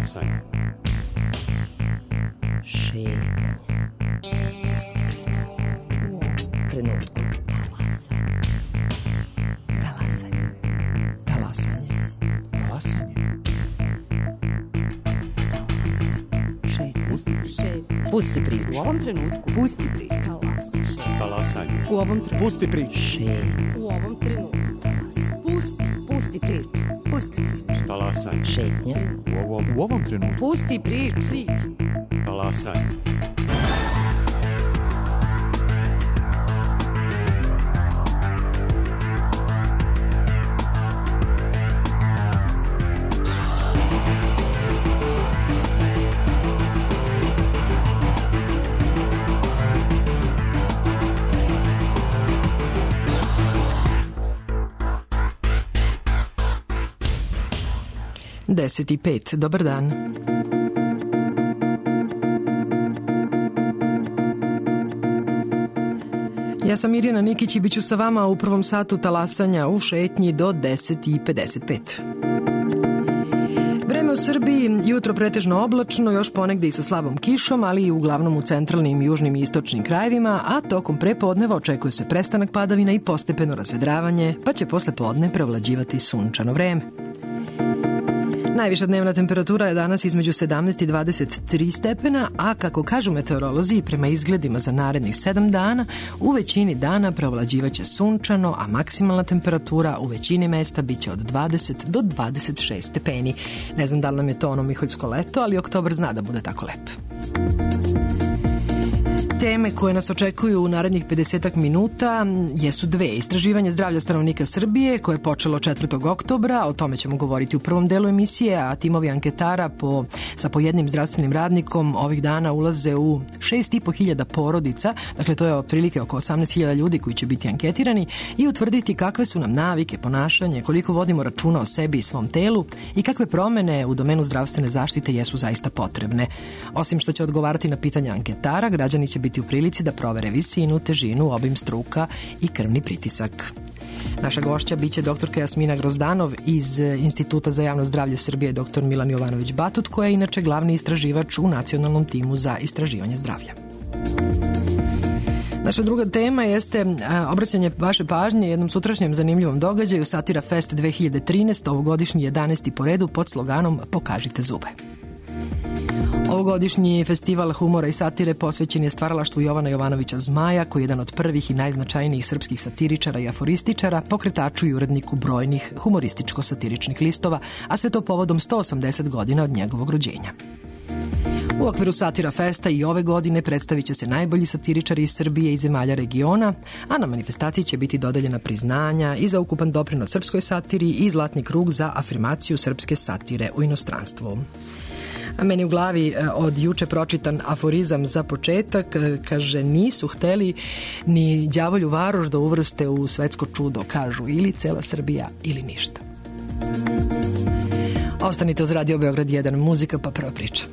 Talasanje. Šetnja. Pusti priču. U ovom trenutku. Talasanje. Talasanje. Talasanje. Šetnja. Pusti priču. U ovom trenutku. Pusti priču. Talasanje. U ovom trenutku. Pusti priču. Šetnja. U ovom trenutku. Pusti priču. Pusti priču. Talasanje. Šetnja. U ovom trenutku. Pusti priču. Talasanje. Deset i pet. Dobar dan. Ja sam Mirjana Nikić i bit ću sa vama u prvom satu talasanja u šetnji do 10:55. Vreme u Srbiji jutro pretežno oblačno, još ponegde i sa slabom kišom, ali i uglavnom u centralnim, južnim i istočnim krajevima, a tokom prepodneva očekuje se prestanak padavina i postepeno razvedravanje, pa će posle podne prevlađivati sunčano vreme. Najviša dnevna temperatura je danas između 17 i 23 stepena, a kako kažu meteorolozi prema izgledima za narednih 7 dana, u većini dana preovlađivaće sunčano, a maksimalna temperatura u većini mesta biće od 20 do 26 stepeni. Ne znam da li nam je to ono miholjsko leto, ali oktobar zna da bude tako lep. Teme koje nas očekuju u narednih 50 minuta jesu dve. Istraživanje zdravlja stanovnika Srbije koje je počelo 4. oktobra, o tome ćemo govoriti u prvom delu emisije, a timovi anketara sa po jednim zdravstvenim radnikom ovih dana ulaze u 6.500 porodica, dakle to je otprilike oko 18.000 ljudi koji će biti anketirani i utvrditi kakve su nam navike, ponašanje, koliko vodimo računa o sebi i svom telu i kakve promene u domenu zdravstvene zaštite jesu zaista potrebne. Osim što će odgovarati na pitanja anketara, građani će biti u prilici da provere visinu, težinu, obim struka i krvni pritisak. Naša gošća biće doktorka Jasmina Grozdanov iz Instituta za javno zdravlje Srbije, dr. Milan Jovanović Batut, koja je inače glavni istraživač u nacionalnom timu za istraživanje zdravlja. Naša druga tema jeste obraćanje vaše pažnje jednom sutrašnjem zanimljivom događaju, Satira Fest 2013, ovogodišnji 11. po redu pod sloganom Pokažite zube. Ovogodišnji festival humora i satire posvećen je stvaralaštvu Jovana Jovanovića Zmaja, koji je jedan od prvih i najznačajnijih srpskih satiričara i aforističara, pokretaču i uredniku brojnih humorističko-satiričnih listova, a sve to povodom 180 godina od njegovog rođenja. U okviru Satira Festa i ove godine predstavit će se najbolji satiričari iz Srbije i zemalja regiona, a na manifestaciji će biti dodeljena priznanja i za ukupan doprinos srpskoj satiri i zlatni krug za afirmaciju srpske satire u inostranstvu. A meni u glavi od juče pročitan aforizam za početak, kaže, nisu hteli ni đavolju varoš da uvrste u svetsko čudo, kažu ili cela Srbija ili ništa. Ostanite uz Radio Beograd 1, muzika pa prva priča.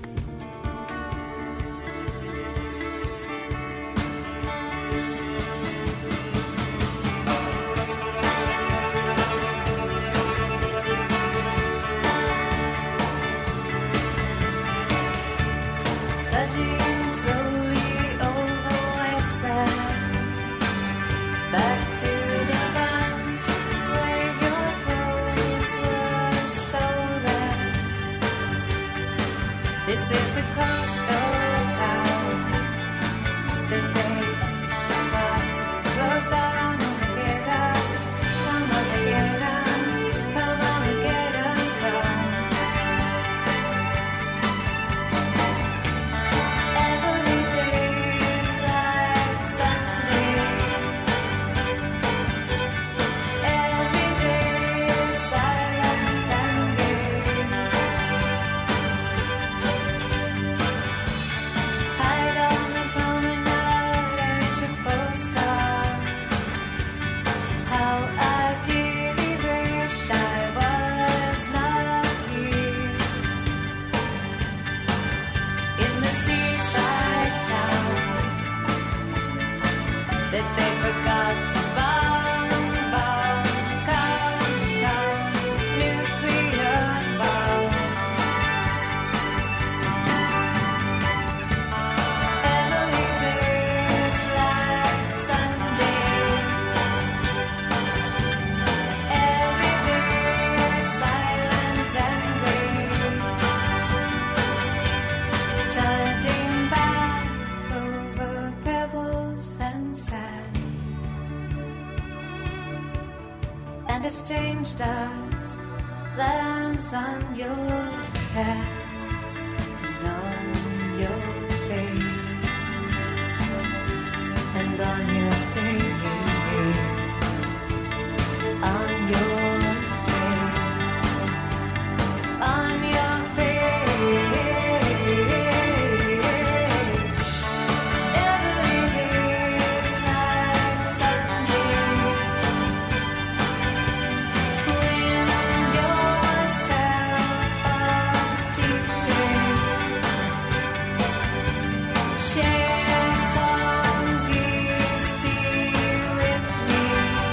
and a strange dust lands on your hands and on your face, and on your face, on your face, on your face. Every day is like Sunday when yourself a cheap drink. Share some peace tea with me.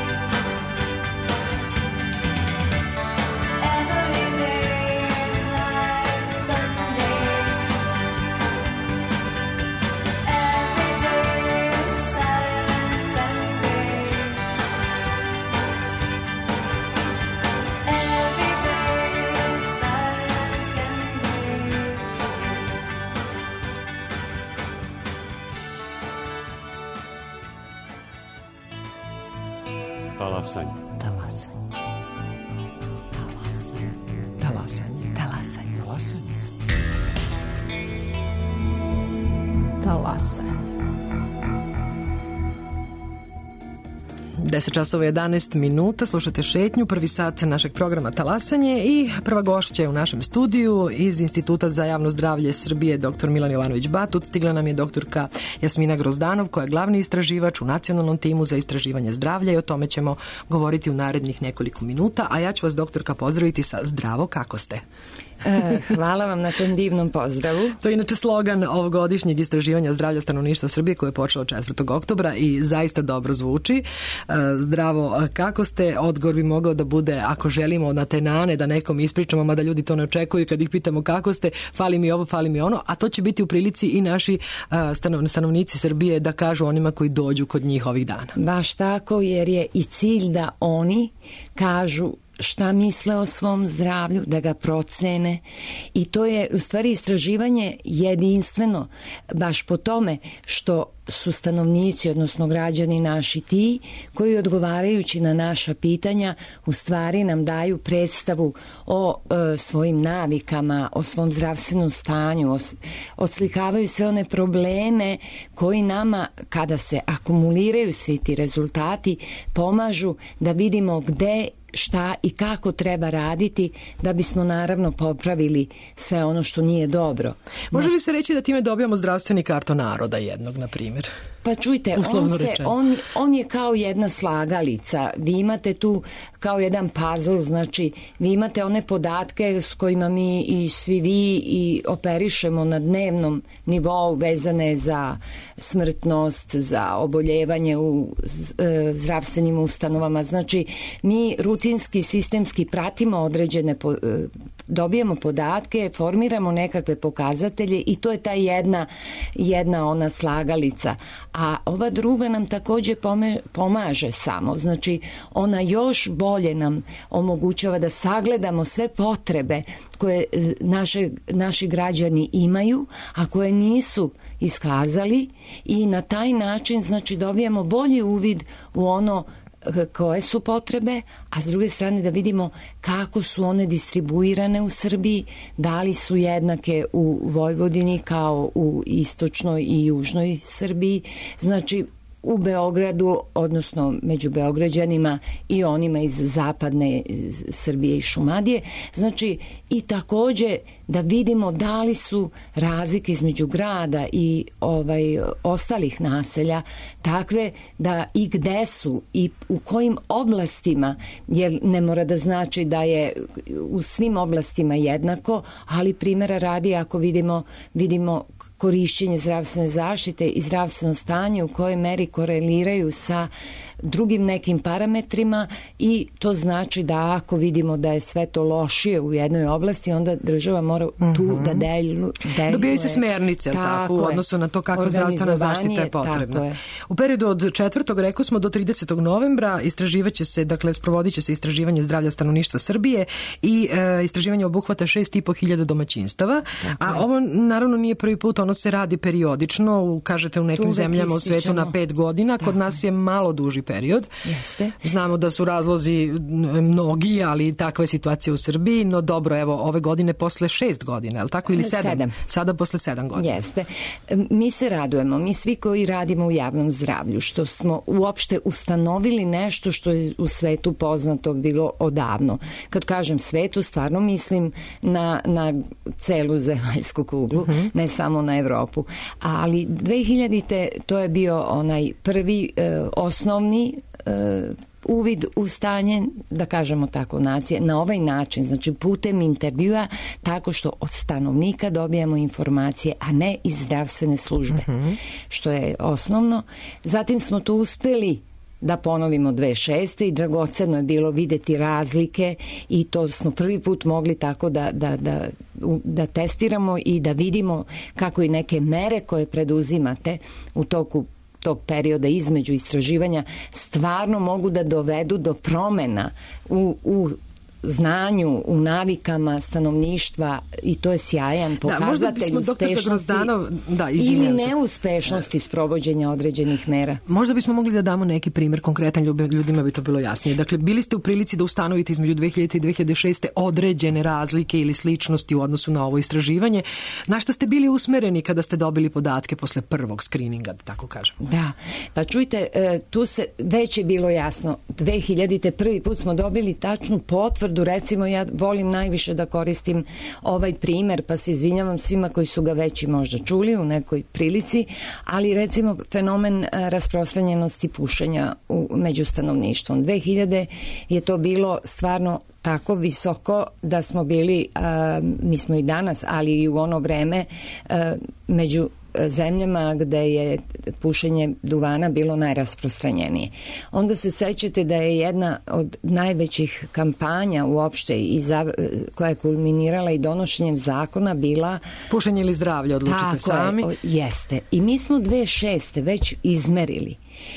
Every day is like Sunday. Every day is silent and gray. Every day is silent and gray. Talasanje. Talasanje. Talasanje. Talasanje. Talasanje. Talasanje. Talasanje. 10 časova 11 minuta, slušate Šetnju, prvi sat našeg programa Talasanje i prva gošća je u našem studiju iz Instituta za javno zdravlje Srbije, dr. Milan Jovanović-Batut. Stigla nam je doktorka Jasmina Grozdanov, koja je glavni istraživač u nacionalnom timu za istraživanje zdravlja i o tome ćemo govoriti u narednih nekoliko minuta, a ja ću vas, doktorka, pozdraviti sa zdravo, kako ste? Hvala vam na tom divnom pozdravu. To je inače slogan ovogodišnjeg istraživanja zdravlja stanovništva Srbije koje je počelo 4. oktobra i zaista dobro zvuči. Zdravo, kako ste? Odgovor bi mogao da bude, ako želimo na tenane da nekom ispričamo, mada ljudi to ne očekuju kad ih pitamo kako ste, fali mi ovo, fali mi ono, a to će biti u prilici i naši stanovnici Srbije da kažu onima koji dođu kod njih ovih dana. Baš tako, jer je i cilj da oni kažu šta misle o svom zdravlju, da ga procene, i to je u stvari istraživanje jedinstveno baš po tome što su stanovnici, odnosno građani naši, ti koji odgovarajući na naša pitanja u stvari nam daju predstavu o svojim navikama, o svom zdravstvenom stanju, odslikavaju sve one probleme koji nama, kada se akumuliraju svi ti rezultati, pomažu da vidimo gde, šta i kako treba raditi da bismo naravno popravili sve ono što nije dobro. Može li se reći da time dobijamo zdravstveni karton naroda jednog, na primjer? Pa čujte, on je kao jedna slagalica. Vi imate tu kao jedan puzzle, znači vi imate one podatke s kojima mi i svi vi i operišemo na dnevnom nivou vezane za smrtnost, za oboljevanje u zdravstvenim ustanovama. Znači mi rutinski, sistemski pratimo određene dobijemo podatke, formiramo nekakve pokazatelje i to je ta jedna ona slagalica. A ova druga nam takođe pomaže samo. Znači, ona još bolje nam omogućava da sagledamo sve potrebe koje naši građani imaju, a koje nisu iskazali, i na taj način, znači, dobijamo bolji uvid u ono koje su potrebe, a s druge strane da vidimo kako su one distribuirane u Srbiji, da li su jednake u Vojvodini kao u istočnoj i južnoj Srbiji, znači u Beogradu, odnosno među Beograđanima i onima iz zapadne Srbije i Šumadije. Znači, i takođe da vidimo da li su razlike između grada i ostalih naselja takve da i gde su i u kojim oblastima, jer ne mora da znači da je u svim oblastima jednako, ali primjera radi ako vidimo korišćenje zdravstvene zaštite i zdravstveno stanje u kojoj meri koreliraju sa drugim nekim parametrima, i to znači da ako vidimo da je sve to lošije u jednoj oblasti, onda država mora tu da deluje. Dobijaju se smernice, tako, u odnosu na to kakva zdravstvena zaštita je potrebna. U periodu od 4. rekao smo do 30. novembra istraživaće se, dakle sprovodit će se istraživanje zdravlja stanovništva Srbije i istraživanje obuhvata 6.500 domaćinstava, a ovo naravno nije prvi put, ono se radi periodično, kažete u nekim zemljama u svetu na 5 godina, kod nas je malo duži period. Jeste. Znamo da su razlozi mnogi, ali takva je situacija u Srbiji, no dobro, evo, ove godine posle 6 godina, je li tako, ili 7? Sada posle 7 godina. Jeste. Mi se radujemo, mi svi koji radimo u javnom zdravlju, što smo uopšte ustanovili nešto što je u svetu poznato bilo odavno. Kad kažem svetu, stvarno mislim na celu zemaljsku kuglu, ne samo na Evropu. Ali 2000-te to je bio onaj prvi osnovni uvid u stanje, da kažemo tako, nacije, na ovaj način, znači putem intervjua, tako što od stanovnika dobijamo informacije, a ne iz zdravstvene službe, što je osnovno. Zatim smo tu uspeli da ponovimo 2006. i dragoceno je bilo videti razlike i to smo prvi put mogli tako da testiramo i da vidimo kako i neke mere koje preduzimate u toku tog perioda između istraživanja stvarno mogu da dovedu do promena u znanju, u navikama stanovništva i to je sjajan pokazatelj uspešnosti ili neuspešnosti sprovođenja određenih mera. Možda bismo mogli da damo neki primjer konkretan, ljudima bi to bilo jasnije. Dakle, bili ste u prilici da ustanovite između 2000 i 2006. određene razlike ili sličnosti u odnosu na ovo istraživanje. Na šta ste bili usmereni kada ste dobili podatke posle prvog skrininga, da tako kažem? Da, pa čujte, tu se već je bilo jasno. 2000. prvi put smo dobili tačnu potvrdu. Recimo, ja volim najviše da koristim ovaj primer, pa se izvinjavam svima koji su ga već i možda čuli u nekoj prilici, ali recimo fenomen rasprostranjenosti pušenja među stanovništvom. 2000 je to bilo stvarno tako visoko da smo bili, mi smo i danas, ali i u ono vreme među zemljama gde je pušenje duvana bilo najrasprostranjenije. Onda se sećate da je jedna od najvećih kampanja uopšte koja je kulminirala i donošenjem zakona bila pušenje ili zdravlje, odlučite sami. Jeste. I mi smo 2006. već izmerili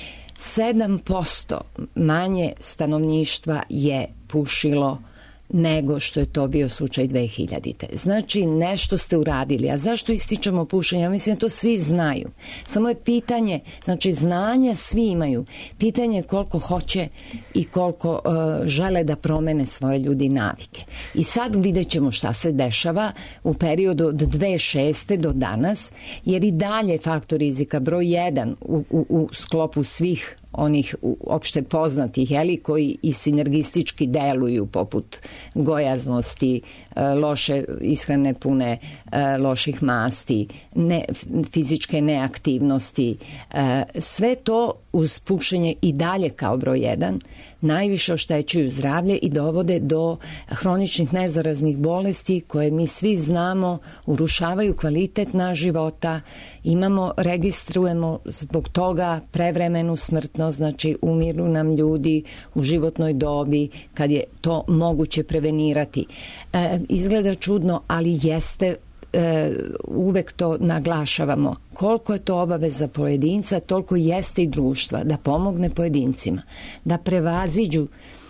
7% manje stanovništva je pušilo nego što je to bio slučaj 2000. Znači, nešto ste uradili. A zašto ističemo pušenje? Ja mislim da to svi znaju. Samo je pitanje, znači znanja svi imaju. Pitanje je koliko hoće i koliko žele da promene svoje ljudi navike. I sad vidjet ćemo šta se dešava u periodu od 2006. do danas, jer i dalje faktor rizika broj 1 u sklopu svih onih opšte poznatih, koji i sinergistički deluju, poput gojaznosti, loše ishrane pune loših masti, fizičke neaktivnosti, sve to uz pušenje i dalje kao broj 1 najviše oštećuju zdravlje i dovode do hroničnih nezaraznih bolesti koje mi svi znamo urušavaju kvalitet na života. Registrujemo zbog toga prevremenu smrtnost, znači umiru nam ljudi u životnoj dobi kad je to moguće prevenirati. Izgleda čudno, ali jeste, uvek to naglašavamo. Koliko je to obaveza pojedinca, toliko jeste i društva da pomogne pojedincima, da prevaziđu,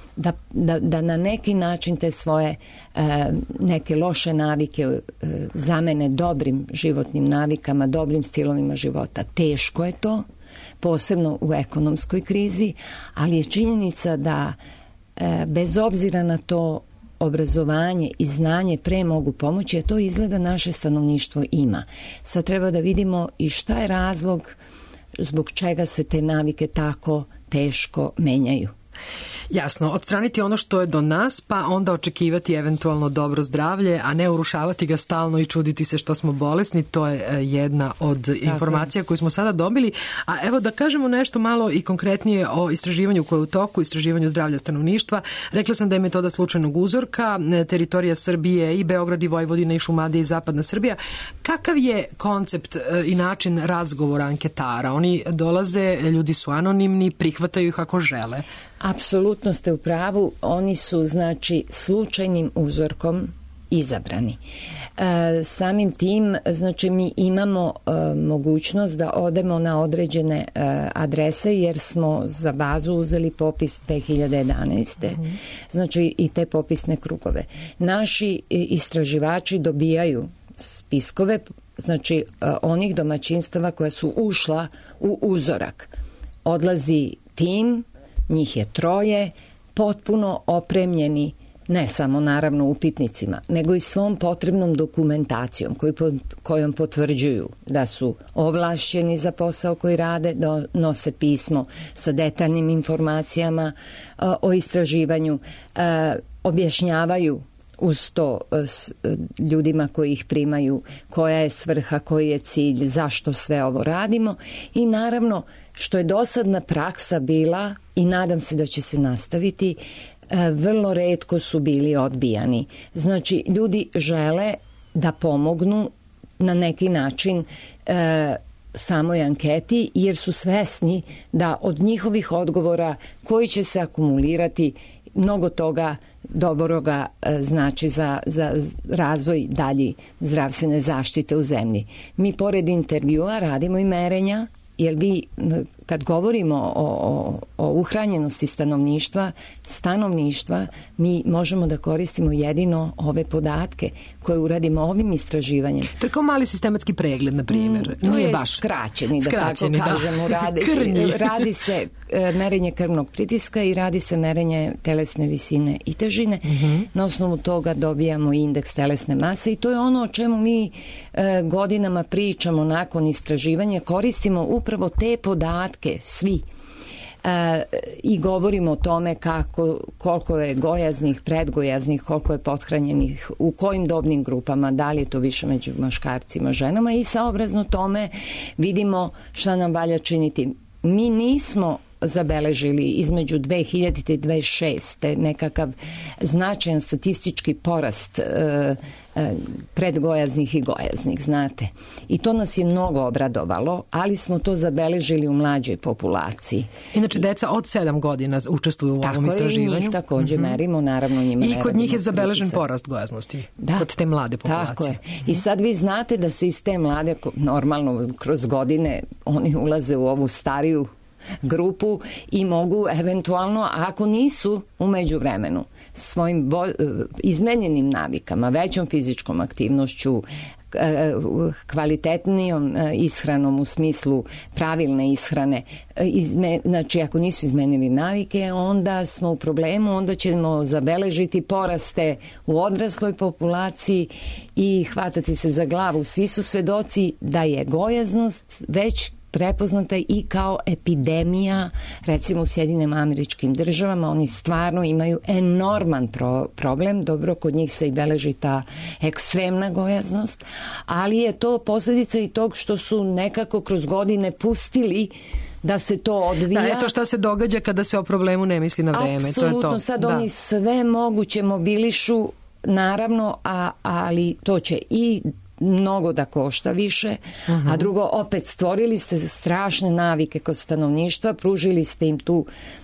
da na neki način te svoje neke loše navike zamene dobrim životnim navikama, dobrim stilovima života. Teško je to, posebno u ekonomskoj krizi, ali je činjenica da bez obzira na to obrazovanje i znanje pre mogu pomoći, a to izgleda naše stanovništvo ima. Sad treba da vidimo i šta je razlog zbog čega se te navike tako teško menjaju. Jasno, odstraniti ono što je do nas, pa onda očekivati eventualno dobro zdravlje, a ne urušavati ga stalno i čuditi se što smo bolesni, to je jedna od informacija koju smo sada dobili. A evo da kažemo nešto malo i konkretnije o istraživanju koje je u toku, istraživanju zdravlja stanovništva. Rekla sam da je metoda slučajnog uzorka, teritorija Srbije i Beograd i Vojvodina i Šumadija i Zapadna Srbija. Kakav je koncept i način razgovora anketara? Oni dolaze, ljudi su anonimni, prihvataju ih ako žele. Apsolutno ste u pravu, oni su znači slučajnim uzorkom izabrani. Samim tim, znači mi imamo mogućnost da odemo na određene adrese jer smo za bazu uzeli popis 2011. Znači i te popisne krugove. Naši istraživači dobijaju spiskove, znači onih domaćinstava koja su ušla u uzorak. Odlazi tim njih je 3, potpuno opremljeni ne samo naravno upitnicima, nego i svom potrebnom dokumentacijom kojom potvrđuju da su ovlašćeni za posao koji rade, nose pismo sa detaljnim informacijama o istraživanju, objašnjavaju uz to ljudima koji ih primaju koja je svrha, koji je cilj, zašto sve ovo radimo i naravno što je dosadna praksa bila i nadam se da će se nastaviti, vrlo retko su bili odbijani. Znači, ljudi žele da pomognu na neki način samoj anketi jer su svesni da od njihovih odgovora koji će se akumulirati mnogo toga dobroga znači za razvoj dalji zdravstvene zaštite u zemlji. Mi pored intervjua radimo i merenja, jer vi kad govorimo o uhranjenosti stanovništva, mi možemo da koristimo jedino ove podatke koje uradimo ovim istraživanjem. To je kao mali sistematski pregled, na primjer. To je baš skraćeni, da tako kažemo. Radi se merenje krvnog pritiska i radi se merenje telesne visine i težine. Na osnovu toga dobijamo indeks telesne mase i to je ono o čemu mi godinama pričamo nakon istraživanja. Koristimo upravo te podatke svi i govorimo o tome koliko je gojaznih, predgojaznih, koliko je pothranjenih, u kojim dobnim grupama, da li je to više među muškarcima, ženama i saobrazno tome vidimo šta nam valja činiti. Mi nismo zabeležili između 2000. i 2006. nekakav značajan statistički porast predgojaznih i gojaznih, znate. I to nas je mnogo obradovalo, ali smo to zabeležili u mlađoj populaciji. Inače, deca od 7 godina učestvuju u ovom istraživanju. Tako je, njih takođe merimo, naravno njima i kod njih je zabeležen porast gojaznosti, kod te mlade populacije. Tako je. I sad vi znate da se iz te mlade, normalno kroz godine, oni ulaze u ovu stariju grupu i mogu eventualno, ako nisu u međuvremenu svojim izmenjenim navikama, većom fizičkom aktivnošću, kvalitetnijom ishranom u smislu pravilne ishrane, znači ako nisu izmenili navike, onda smo u problemu, onda ćemo zabeležiti poraste u odrasloj populaciji i hvatati se za glavu. Svi su svedoci da je gojaznost već prepoznata i kao epidemija, recimo u Sjedinim Američkim Državama, oni stvarno imaju enorman problem, dobro, kod njih se i beleži ta ekstremna gojaznost, ali je to posljedica i tog što su nekako kroz godine pustili da se to odvija. Da, eto šta se događa kada se o problemu ne misli na vreme. Apsolutno, to je to. Sad oni sve moguće mobilišu, naravno, ali to će i mnogo da košta više, a drugo, opet stvorili ste strašne navike kod stanovništva, pružili ste im tu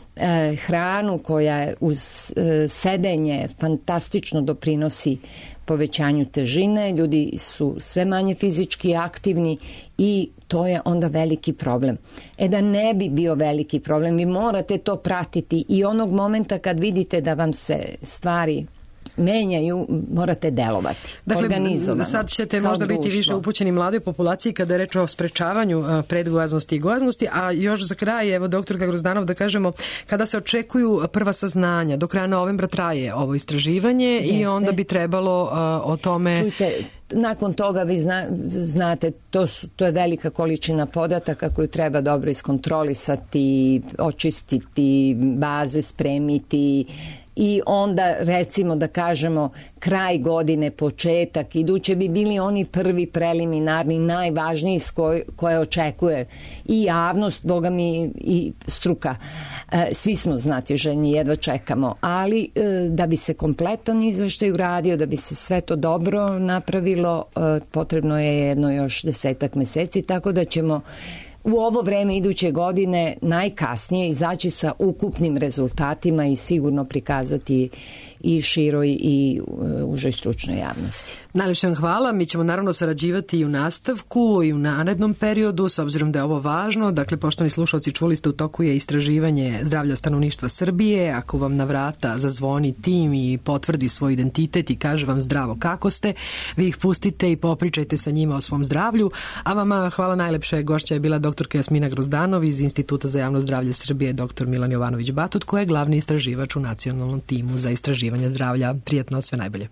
hranu koja uz sedenje fantastično doprinosi povećanju težine, ljudi su sve manje fizički aktivni i to je onda veliki problem. Da ne bi bio veliki problem, vi morate to pratiti i onog momenta kad vidite da vam se stvari menjaju, morate delovati. Dakle, organizovano. Sad ćete možda biti više upućeni mladoj populaciji kada je reč o sprečavanju predgojaznosti i gojaznosti, a još za kraj, evo doktorka Grozdanov, da kažemo, kada se očekuju prva saznanja, do kraja novembra traje ovo istraživanje i onda bi trebalo o tome... Čujte, nakon toga vi znate, to je velika količina podataka koju treba dobro iskontrolisati, očistiti, baze spremiti i onda recimo da kažemo kraj godine, početak, iduće bi bili oni prvi preliminarni, najvažniji koje očekuje i javnost, boga mi i struka. Svi smo znatiželjni, jedva čekamo, ali da bi se kompletan izveštaj uradio, da bi se sve to dobro napravilo, potrebno je jedno još 10 meseci, tako da ćemo u ovo vreme iduće godine najkasnije izaći sa ukupnim rezultatima i sigurno prikazati i široj i užoj stručnoj javnosti. Najlepše vam hvala. Mi ćemo naravno sarađivati i u nastavku i u narednom periodu, s obzirom da je ovo važno. Dakle, poštovani slušalci, čuli ste, u toku je istraživanje zdravlja stanovništva Srbije. Ako vam na vrata zazvoni tim i potvrdi svoj identitet i kaže vam zdravo kako ste, vi ih pustite i popričajte sa njima o svom zdravlju. A vama hvala najlepše. Gošća je bila doktorka Jasmina Grozdanov iz Instituta za javno zdravlje Srbije, dr. Milan Jovanović-Batut, koja je glavni istraživač u nacionalnom timu za istraživanje zdravlja. Prijetno, sve najbolje.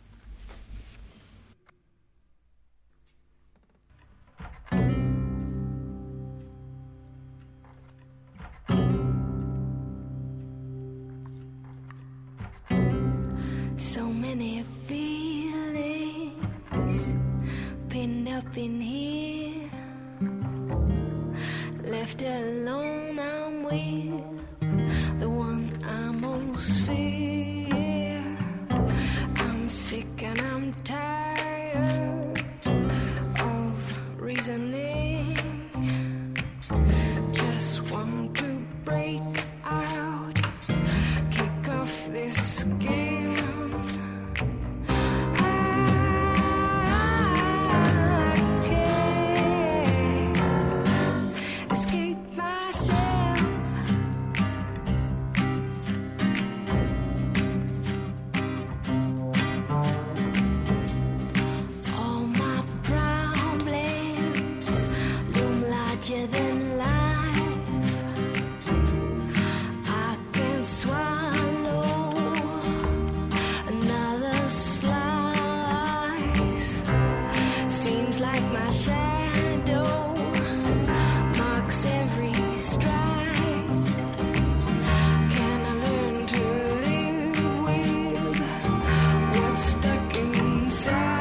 So many feelings pinned up in here, left alone I'm with the one I most fear. I'm sick and I'm tired of reasoning, just want to break out, kick off this game. Than life, I can swallow another slice. Seems like my shadow marks every stride. Can I learn to live with what's stuck inside?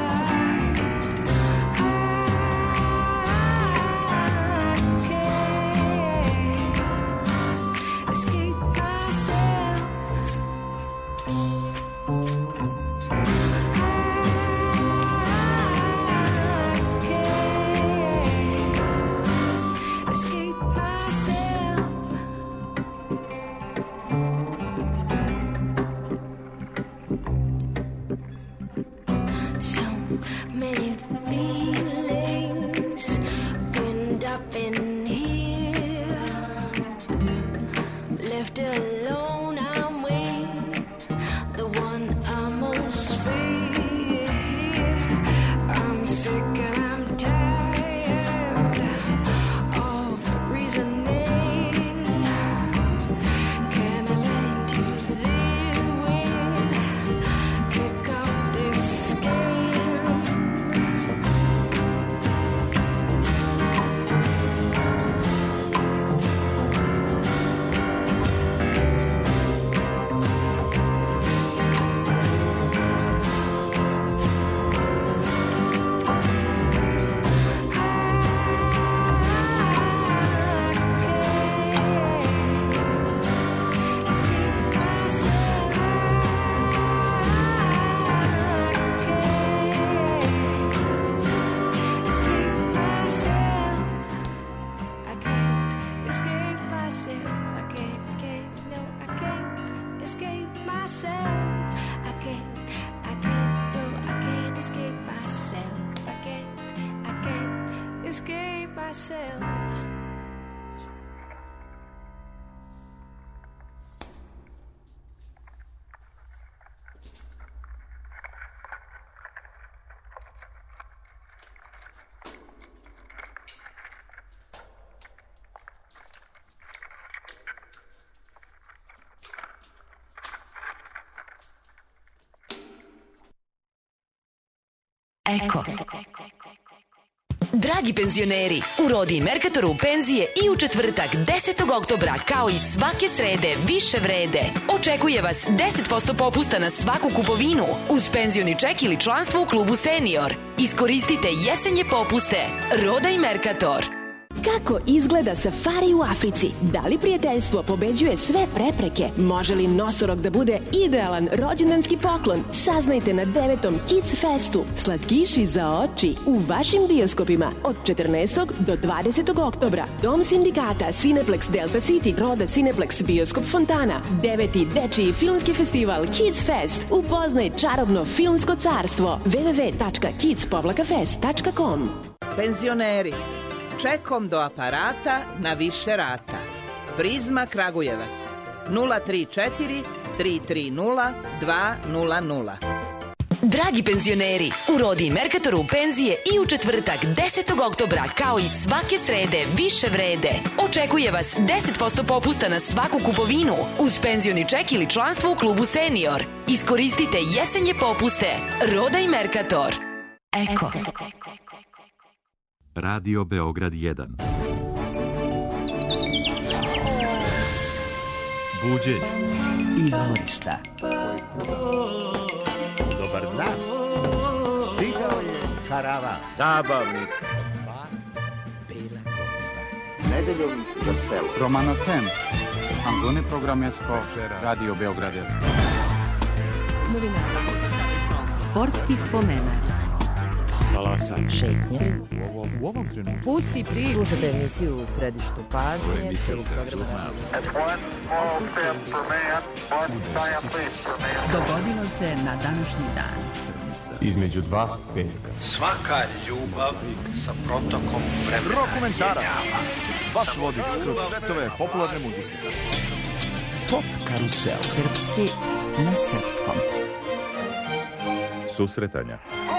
Eko. Dragi penzioneri, u Rodi i Merkatoru penzije i u četvrtak 10. oktobra kao i svake srede više vrede. Očekuje vas 10% popusta na svaku kupovinu uz penzioni ček ili članstvo u klubu Senior. Iskoristite jesenje popuste. Roda i Merkator. Kako izgleda safari u Africi? Da li prijateljstvo pobeđuje sve prepreke? Može li nosorog da bude idealan rođendanski poklon? Saznajte na 9. Kids Festu. Slatkiši za oči u vašim bioskopima od 14. do 20. oktobra. Dom sindikata, Cineplex Delta City, Roda Cineplex, Bioskop Fontana. 9. dečiji filmski festival Kids Fest. Upoznaj čarobno filmsko carstvo. www.kids-fest.com. Penzioneri, čekom do aparata na više rata. Prizma Kragujevac 034 330 200. Dragi penzioneri, u Rodi i Merkatoru penzije i u četvrtak 10. oktobra kao i svake srede više vrede. Očekuje vas 10% popusta na svaku kupovinu uz penzioni ček ili članstvo u klubu Senior. Iskoristite jesenje popuste. Roda i Merkator. Eko. Radio Beograd 1. Buđenje. Izvorišta. Dobar dan. Stigao je karavan. Zabavnik. Nedeljom za selo. Romano Tem. Angone Programesko. Radio Beograd 1. Novinara. Sportski spomenak. Talasanje. Šetnje. U ovom trenutku. Pusti priču. Slušajte emisiju u središtu pažnje. Dogodilo se na današnji dan. Između dva veka. Svaka ljubav sa protokom vremena. Rokomentarac. Vaš vodič kroz svetove popularne muzike. Pop karusel. Srpski na srpskom. Susretanja.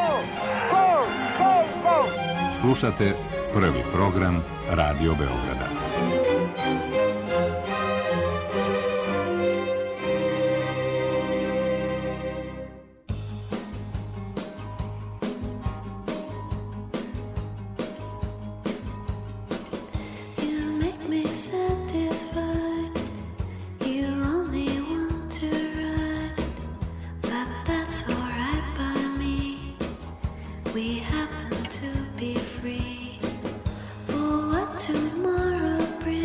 Slušate prvi program Radio Beograda. Tomorrow brings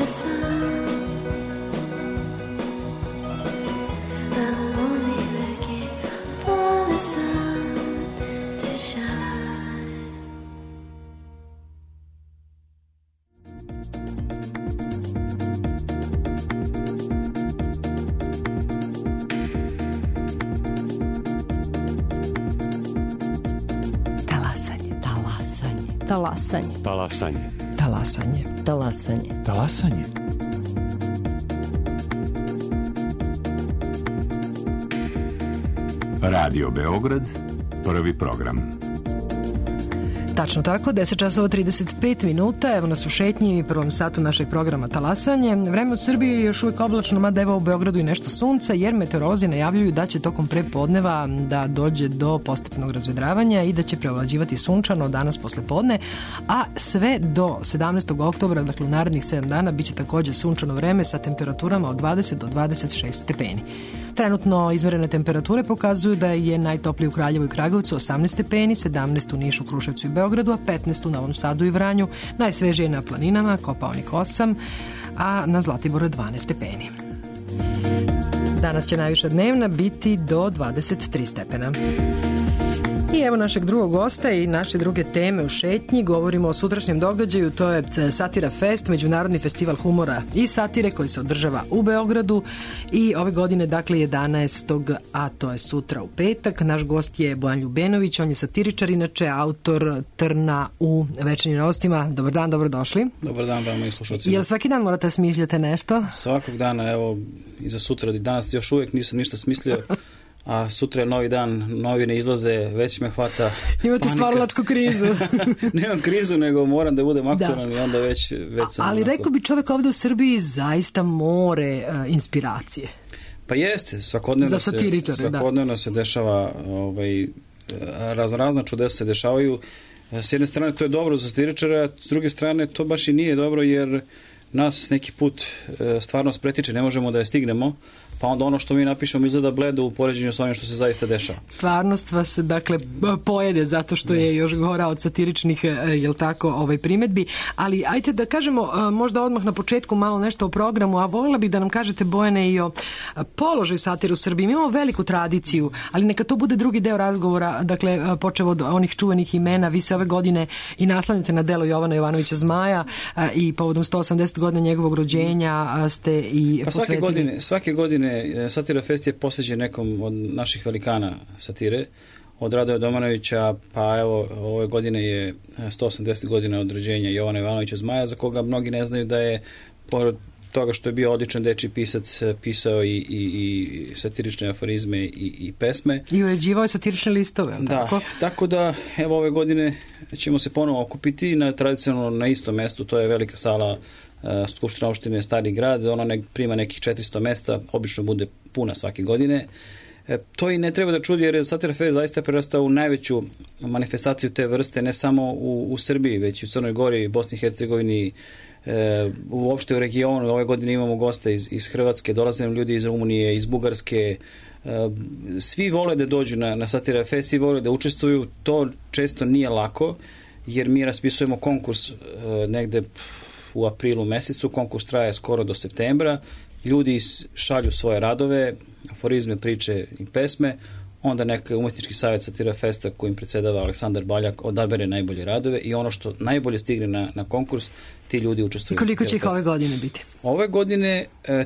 the sun. I'm only looking for the sun to shine. Talasanje. Talasanje. Talasanje. Talasanje. Talasanje. Radio Beograd, prvi program. Tačno tako, 10 časova 35 minuta, evo nas u šetnji i prvom satu našeg programa Talasanje. Vreme u Srbiji je još uvijek oblačno, mada evo u Beogradu i nešto sunca, jer meteorolozi najavljuju da će tokom prepodneva da dođe do postepenog razvedravanja i da će preovlađivati sunčano danas posle podne, a sve do 17. oktobra, dakle u narednih 7 dana, bit će također sunčano vreme sa temperaturama od 20 do 26 stepeni. Trenutno izmerene temperature pokazuju da je najtopliji u Kraljevu i Kragujevcu 18 stepeni, 17 u Nišu, Kruševcu i Beogradu, a 15 u Novom Sadu i Vranju, najsvežije na planinama, Kopaonik 8, a na Zlatiboru 12 stepeni. Danas će najviša dnevna biti do 23 stepena. I evo našeg drugog gosta i naše druge teme u šetnji. Govorimo o sutrašnjem događaju, to je Satira Fest, međunarodni festival humora i satire koji se održava u Beogradu i ove godine, dakle 11. a to je sutra u petak. Naš gost je Bojan Ljubenović, on je satiričar, inače autor Trna u Večernjim novostima. Dobar dan, dobrodošli. Dobar dan vama i slušalcima. Jel svaki dan morate smišljate nešto? Svakog dana, evo, i za sutra, danas još uvijek nisam ništa smislio. A sutra je novi dan, novine izlaze, već me hvata Imate stvaralačku krizu. Nemam krizu, nego moram da budem aktualan i onda već sam... Ali rekao bi čovjek ovdje u Srbiji zaista more inspiracije. Pa jeste, svakodnevno se dešava, razna čudesa se dešavaju. S jedne strane to je dobro za satiričara, a s druge strane to baš i nije dobro, jer nas neki put stvarnost pretiče, ne možemo da je stignemo, pa onda ono što mi napišemo izgleda bledo u poređenju s onim što se zaista dešava. Stvarnost vas, dakle, pojede zato što je još gora od satiričnih, jel tako, primedbi, ali ajte da kažemo možda odmah na početku malo nešto o programu, a voljela bih da nam kažete, Bojane, i o položaju satire u Srbiji. Mi imamo veliku tradiciju, ali neka to bude drugi deo razgovora, dakle, počevo od onih čuvenih imena. Vi se ove godine i naslanjate na delo Jovana Jovanovića Zmaja i povodom 180 godina njegovog rođenja ste i posvetili... Svake godine Satira Fest je posveđen nekom od naših velikana satire, od Radoja Domanovića, pa evo ove godine je 180 godina od rođenja Jovana Jovanovića Zmaja, za koga mnogi ne znaju da je, pored toga što je bio odličan dečiji pisac, pisao i satirične aforizme i pesme. I uređivao je satirične listove, tako? Tako da, evo ove godine ćemo se ponovo okupiti tradicionalno na istom mestu, to je velika sala Skupština opštine Stari grad, ona prima nekih 400 mesta, obično bude puna svake godine. To i ne treba da čudi, jer je Satira Fest zaista prerastao u najveću manifestaciju te vrste, ne samo u Srbiji, već i u Crnoj Gori, Bosni i Hercegovini, uopšte u regionu. Ove godine imamo goste iz Hrvatske, dolaze nam ljudi iz Rumunije, iz Bugarske. Svi vole da dođu na Satira Fest, svi vole da učestvuju. To često nije lako, jer mi raspisujemo konkurs negde u aprilu mesecu, konkurs traje skoro do septembra, ljudi šalju svoje radove, aforizme, priče i pesme, onda neka umetnički savjet Satira Festa kojim predsjedava Aleksandar Baljak odabere najbolje radove i ono što najbolje stigne na konkurs, ti ljudi učestvuju. I koliko će ih ove godine biti? Ove godine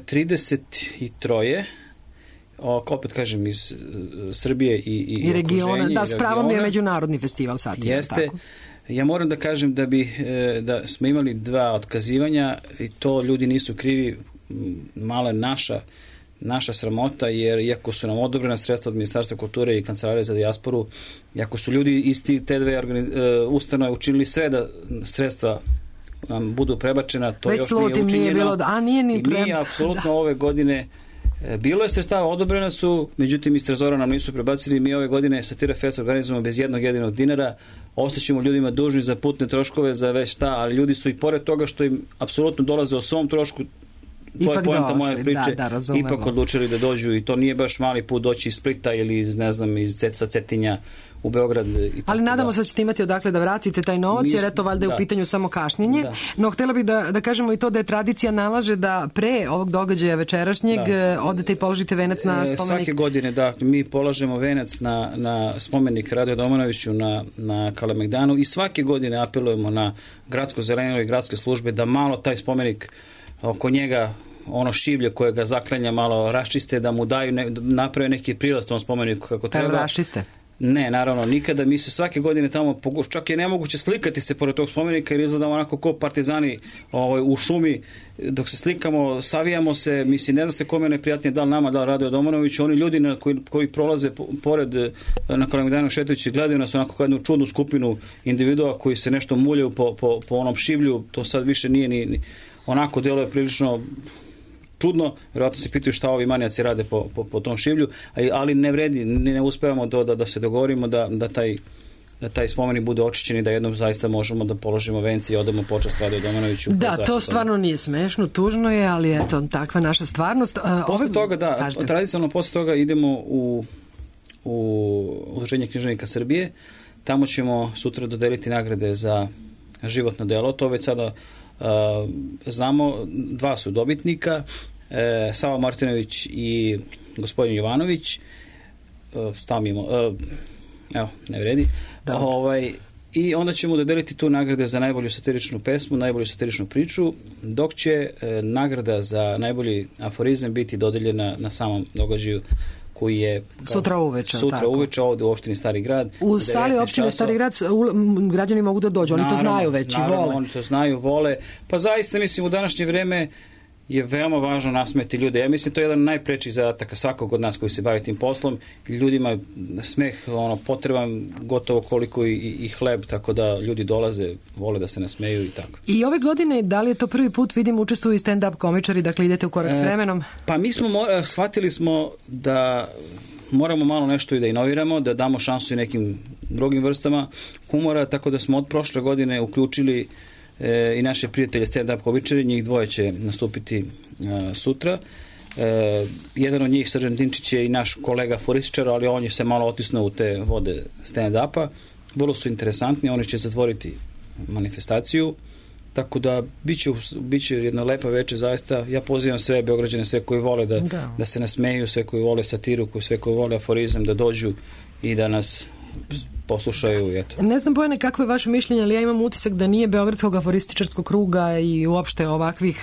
33, opet kažem iz Srbije i regiona. Da, s pravom je međunarodni festival satire. Jeste. Tako. Ja moram da kažem da smo imali 2 otkazivanja i to ljudi nisu krivi, mala naša sramota, jer iako su nam odobrena sredstva od Ministarstva kulture i Kancelarije za dijasporu, iako su ljudi iz te 2 ustanove učinili sve da sredstva nam budu prebačena, to još nije učinjeno. I mi apsolutno ove godine bilo je sredstava, odobrena su, međutim iz trezora nam nisu prebacili. Mi ove godine Satira Fest organizujemo bez jednog jedinog dinara, ostaćemo ljudima dužni za putne troškove, za već šta, ali ljudi su i pored toga što im apsolutno dolaze o svom trošku, to je poenta moje priče, ipak odlučili da dođu, i to nije baš mali put doći iz Splita ili sa Cetinja u Beograd. Ali nadamo se da ćete imati odakle da vratite taj novac, jer eto valjda je u pitanju samo kašnjenje. No, htjela bih da kažemo i to da je tradicija nalaže da pre ovog događaja večerašnjeg odete i položite venac na spomenik. Svake godine, mi polažemo venac na spomenik Rade Domanoviću na Kalemegdanu i svake godine apelujemo na gradsko zelenilo i gradske službe da malo taj spomenik oko njega, ono šiblje koje ga zaklanja, malo raščiste, da mu daju, naprave neki prilaz tom spomeniku kako treba. Raščiste? Ne, naravno, nikada. Mi se svake godine tamo, čak je nemoguće slikati se pored tog spomenika jer izgledamo onako ko partizani u šumi, dok se slikamo, savijamo se, mislim, ne zna se kome je neprijatnije, da li nama, da li Rade Domanović, oni ljudi koji prolaze pored na Kalemegdanu šetajući, gledaju nas onako kao jednu čudnu skupinu individua koji se nešto muljaju po onom šiblju, to sad više nije ni onako deluje prilično čudno, vjerojatno se pitaju šta ovi manijaci rade po tom šiblju, ali ne vredi, ne uspevamo da se dogovorimo da taj spomenik bude očišćen i da jednom zaista možemo da položimo venci i odamo počast Rade Domanoviću. Da, to stvarno nije smešno, tužno je, ali eto, takva naša stvarnost. Posle toga, tradicionalno posle toga idemo u Udruženje književnika Srbije, tamo ćemo sutra dodeliti nagrade za životno delo, to već sada znamo, 2 su dobitnika, Sava Martinović i gospodin Jovanović, evo, ne vredi. I onda ćemo dodeliti tu nagrade za najbolju satiričnu pesmu, najbolju satiričnu priču, dok će nagrada za najbolji aforizam biti dodeljena na samom događaju koji je sutra uveče ovdje u opštini Stari grad. U sali opštine Stari grad građani mogu da dođu, oni to znaju već i vole. Oni to znaju, vole. Pa zaista mislim u današnje vreme je veoma važno nasmeti ljude. Ja mislim to je jedan od najprečih zadataka svakog od nas koji se bavi tim poslom. Ljudima smeh potreban gotovo koliko i hleb, tako da ljudi dolaze, vole da se nasmeju i tako. I ove godine, da li je to prvi put vidim učestvuju i stand-up komičari, dakle idete u korak s vremenom? Pa mi smo shvatili smo da moramo malo nešto i da inoviramo, da damo šansu i nekim drugim vrstama humora, tako da smo od prošle godine uključili i naše prijatelje stand-up komičari, njih 2 će nastupiti sutra. Jedan od njih, Srđan Dinčić, je i naš kolega aforističar, ali on je se malo otisnuo u te vode stand-upa. Vrlo su interesantni, oni će zatvoriti manifestaciju, tako da bit će jedna lepa večer zaista. Ja pozivam sve Beograđane, sve koji vole da se nasmeju, sve koji vole satiru, sve koji vole aforizam, da dođu i da nas poslušaju. Eto. Ne znam, Bojane, kako je vaše mišljenje, ali ja imam utisak da nije Beogradskog aforističarskog kruga i uopšte ovakvih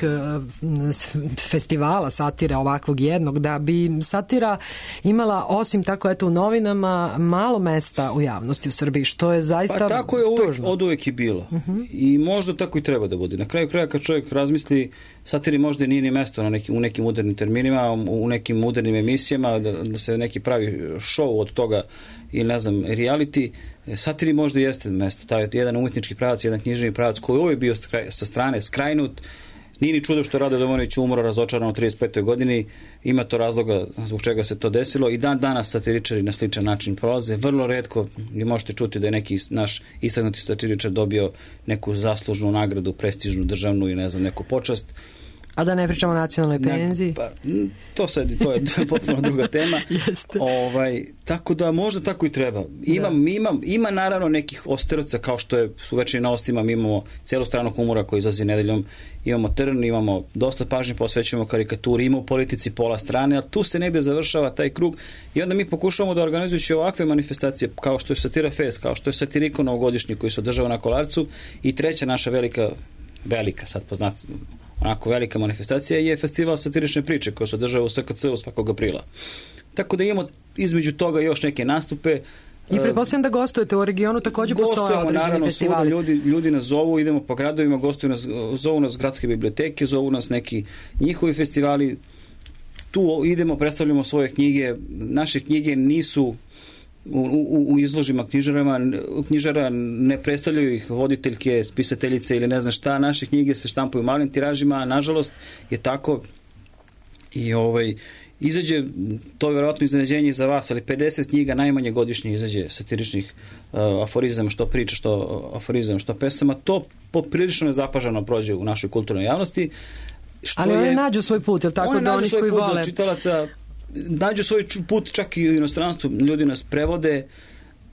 festivala satire, ovakvog jednog, da bi satira imala, osim tako eto u novinama, malo mesta u javnosti u Srbiji, što je zaista tužno. Pa tako je oduvek i bilo. I možda tako i treba da bude. Na kraju kraja kad čovjek razmisli, satiri možda nije ni mesto u nekim udarnim terminima, u nekim udarnim emisijama, da se neki pravi show od toga i ne znam, reality. Satiri možda jeste mesto, taj jedan umetnički pravac, jedan književni pravac koji je uvijek bio sa strane skrajnut. Nije ni čudo što Rade Domanović umro razočaran u 35. godini, ima to razloga zbog čega se to desilo i danas satiričari na sličan način prolaze. Vrlo retko vi možete čuti da je neki naš istaknuti satiričar dobio neku zaslužnu nagradu, prestižnu, državnu i ne znam, neku počast. A da ne pričamo o nacionalnoj penziji? To je potpuno druga tema. Tako da možda tako i treba. Ima naravno nekih ostrvca, kao što je u Večernjim novostima, mi imamo celu stranu humora koji izlazi nedeljom, imamo Trn, imamo dosta pažnje posvećujemo karikaturi, imamo u politici pola strane, a tu se negde završava taj krug i onda mi pokušavamo da organizujući ovakve manifestacije, kao što je Satira Fest, kao što je Satiriko novogodišnji koji se održava na Kolarcu i treća naša velika sad poznati onako velika manifestacija je festival satirične priče koji se održava u SKC-u svakog aprila. Tako da imamo između toga još neke nastupe. I pretpostavljam da gostujete u regionu, također postoje određeni festivali. Ljudi nas zovu, idemo po gradovima, zovu nas gradske biblioteke, zovu nas neki njihovi festivali. Tu idemo, predstavljamo svoje knjige. Naše knjige nisu u izložima knjižara, ne predstavljaju ih voditeljke, spisateljice ili ne znam šta. Naše knjige se štampaju u malim tiražima, a nažalost je tako i izađe, to je vjerojatno iznenađenje za vas, ali 50 knjiga najmanje godišnje izađe satiričnih aforizama, što priča, što aforizama, što pesama. To poprilično nezapažano prođe u našoj kulturnoj javnosti. Ali oni nađu svoj put, je li tako, da oni koji vole? Čitalaca nađu svoj put čak i u inostranstvu, ljudi nas prevode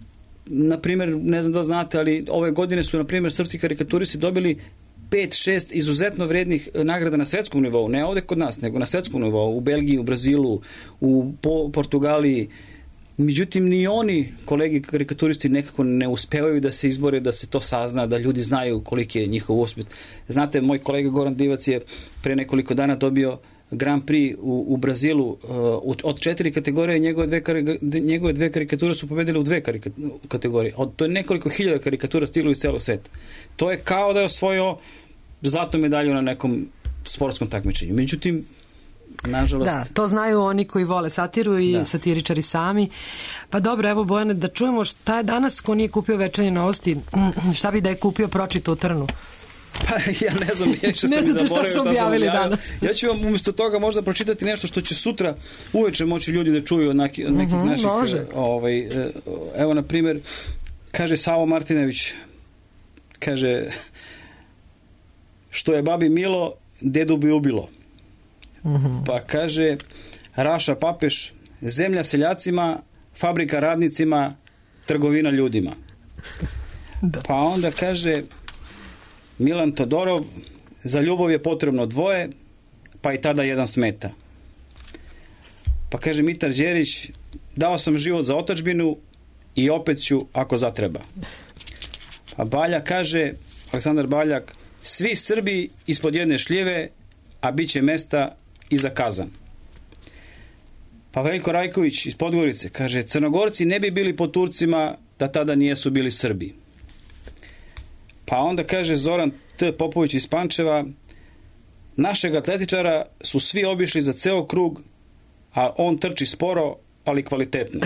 na primjer, ne znam da znate, ali ove godine su, na primjer, srpski karikaturisti dobili 5-6 izuzetno vrednih nagrada na svetskom nivou, ne ovde kod nas, nego na svetskom nivou, u Belgiji, u Brazilu, u Portugaliji. Međutim, ni oni, kolegi karikaturisti, nekako ne uspevaju da se izbore, da se to sazna, da ljudi znaju koliki je njihov uspeh. Znate, moj kolega Goran Divac je pre nekoliko dana dobio Grand Prix u Brazilu od 4 kategorije, njegove dve karikature su pobedile u 2 kategorije. To je nekoliko hiljada karikatura stiglo iz celog sveta. To je kao da je osvojio zlatnu medalju na nekom sportskom takmičenju. Međutim, nažalost... Da, to znaju oni koji vole satiru i satiričari sami. Pa dobro, evo Bojane, da čujemo šta je danas ko nije kupio Večernje novosti, šta bi da je kupio pročito u Trnu? Pa ja ne znam, što sam i zaboravio šta sam objavili. Ja ću vam umjesto toga možda pročitati nešto što će sutra uveče moći ljudi da čuju od nekih naših... Evo, na primjer, kaže Savo Martinović, kaže, što je babi milo, dedu bi ubilo. Pa kaže Raša Papeš, zemlja seljacima, fabrika radnicima, trgovina ljudima. Pa onda kaže Milan Todorov, za ljubav je potrebno dvoje, pa i tada jedan smeta. Pa kaže Mitar Đerić, dao sam život za otadžbinu i opet ću ako zatreba. Pa Baljak kaže, Aleksandar Baljak, svi Srbi ispod jedne šljive, a bit će mesta i za kazan. Pa Veljko Rajković iz Podgorice kaže, Crnogorci ne bi bili pod Turcima da tada nijesu bili Srbi. Pa onda kaže Zoran T. Popović iz Pančeva, našeg atletičara su svi obišli za ceo krug, a on trči sporo, ali kvalitetno.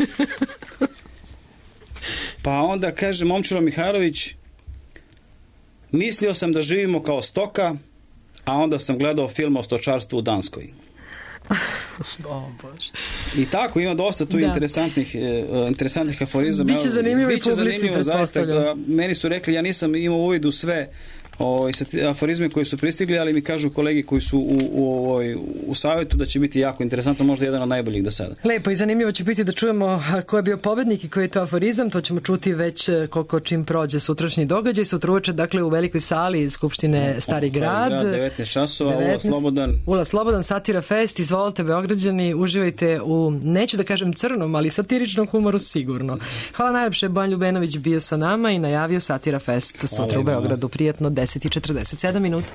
Pa onda kaže Momčilo Mihajlović, mislio sam da živimo kao stoka, a onda sam gledao film o stočarstvu u Danskoj. I tako, ima dosta tu interesantnih aforizama. Biće zanimljivo i publici, pretpostavljam. Meni su rekli, ja nisam imao uvid u sve aforizme koji su pristigli, ali mi kažu kolegi koji su u savjetu da će biti jako interesantno, možda jedan od najboljih do sada. Lepo i zanimljivo će biti da čujemo ko je bio pobednik i koji je to aforizam, to ćemo čuti već koliko čim prođe sutrašnji događaj. Sutra uveče, dakle, u velikoj sali Skupštine Stari grad. 19 časova, Ula Slobodan, Satira Fest, izvolite Beograđani, uživajte u, neću da kažem crnom, ali satiričnom humoru sigurno. Hvala najlepše, Bojan Ljubenović bio sa nama i najavio Satira Fest sutra u Beogradu. Prijetno, 10:47 minuta.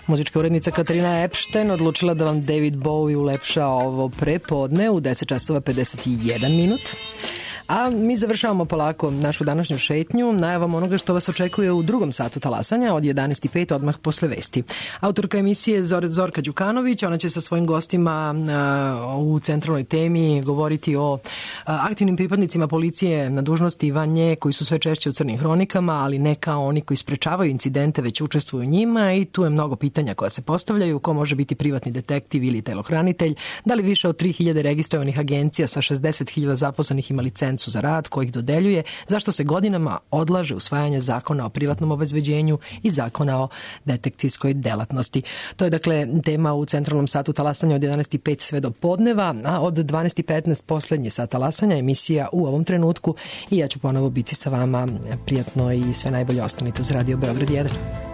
Muzička urednica Katarina Epšten odlučila da vam David Bowie ulepša ovo prepodne u 10 časova 51 minut. A mi završavamo polako našu današnju šetnju najavom onoga što vas očekuje u drugom satu talasanja od 11:05 odmah posle vesti. Autorka emisije Zorka Đukanović, ona će sa svojim gostima u centralnoj temi govoriti o aktivnim pripadnicima policije na dužnosti van nje koji su sve češće u crnim hronikama, ali ne kao oni koji sprečavaju incidente, već učestvuju u njima i tu je mnogo pitanja koja se postavljaju, ko može biti privatni detektiv ili telohranitelj, da li više od 3000 registrovanih agencija sa 60.000 zaposlenih ima licencu za rad, ko ih dodeljuje, zašto se godinama odlaže usvajanje zakona o privatnom obezbeđenju i zakona o detektivskoj delatnosti. To je dakle tema u centralnom satu talasanja od 11:05 sve do podneva, a od 12:15 poslednji sat talasanja, emisija u ovom trenutku i ja ću ponovo biti sa vama. Prijatno i sve najbolje, ostanite uz Radio Beograd 1.